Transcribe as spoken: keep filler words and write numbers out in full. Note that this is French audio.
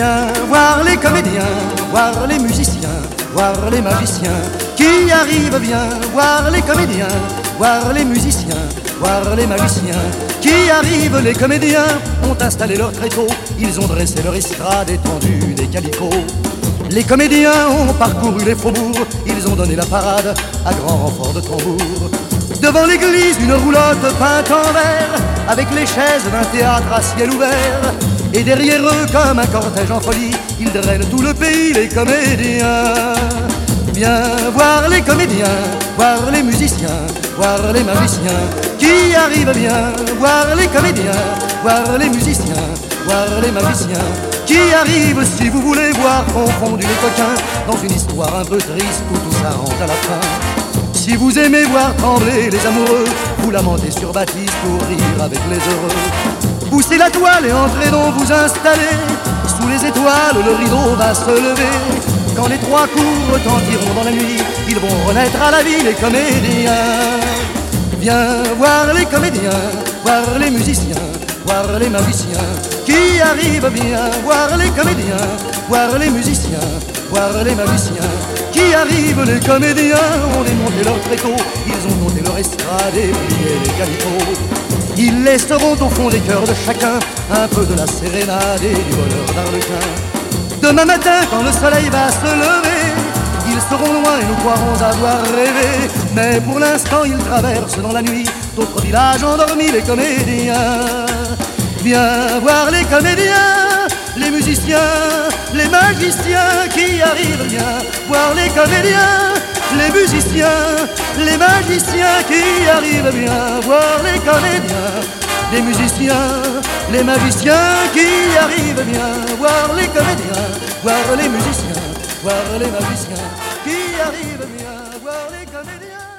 Viens voir les comédiens, voir les musiciens, voir les magiciens qui arrivent. Viens voir les comédiens, voir les musiciens, voir les magiciens qui arrivent. Les comédiens ont installé leur tréteau, ils ont dressé leur estrade étendue des calicots. Les comédiens ont parcouru les faubourgs, ils ont donné la parade à grand renfort de tambour. Devant l'église, une roulotte peinte en vert, avec les chaises d'un théâtre à ciel ouvert. Et derrière eux, comme un cortège en folie, ils drainent tout le pays, les comédiens. Viens voir les comédiens, voir les musiciens, voir les magiciens qui arrivent. Viens voir les comédiens, voir les musiciens, voir les magiciens qui arrivent. Si vous voulez voir confondus les coquins dans une histoire un peu triste où tout s'arrange à la fin. Si vous aimez voir trembler les amoureux, vous lamentez sur Baptiste pour rire avec les heureux. Poussez la toile et entrez donc vous installer. Sous les étoiles, le rideau va se lever. Quand les trois coups retentiront dans la nuit, ils vont renaître à la vie, les comédiens. Viens voir les comédiens, voir les musiciens, voir les magiciens qui arrivent. Viens voir les comédiens, voir les musiciens, voir les magiciens qui arrivent. Les comédiens ont démonté leur tréteau, ils ont monté leur estrade et plié les calicots. Ils laisseront au fond des cœurs de chacun un peu de la sérénade et du bonheur d'Arlequin. Demain matin, quand le soleil va se lever, ils seront loin et nous croirons avoir rêvé. Mais pour l'instant, ils traversent dans la nuit d'autres villages endormis, les comédiens. Viens voir les comédiens, les musiciens, les magiciens qui arrivent. Viens voir les comédiens, les musiciens, les magiciens qui arrivent. Viens voir les comédiens, les musiciens, les magiciens qui arrivent. Viens voir les comédiens, voir les musiciens, voir les magiciens qui arrivent. Viens voir les comédiens.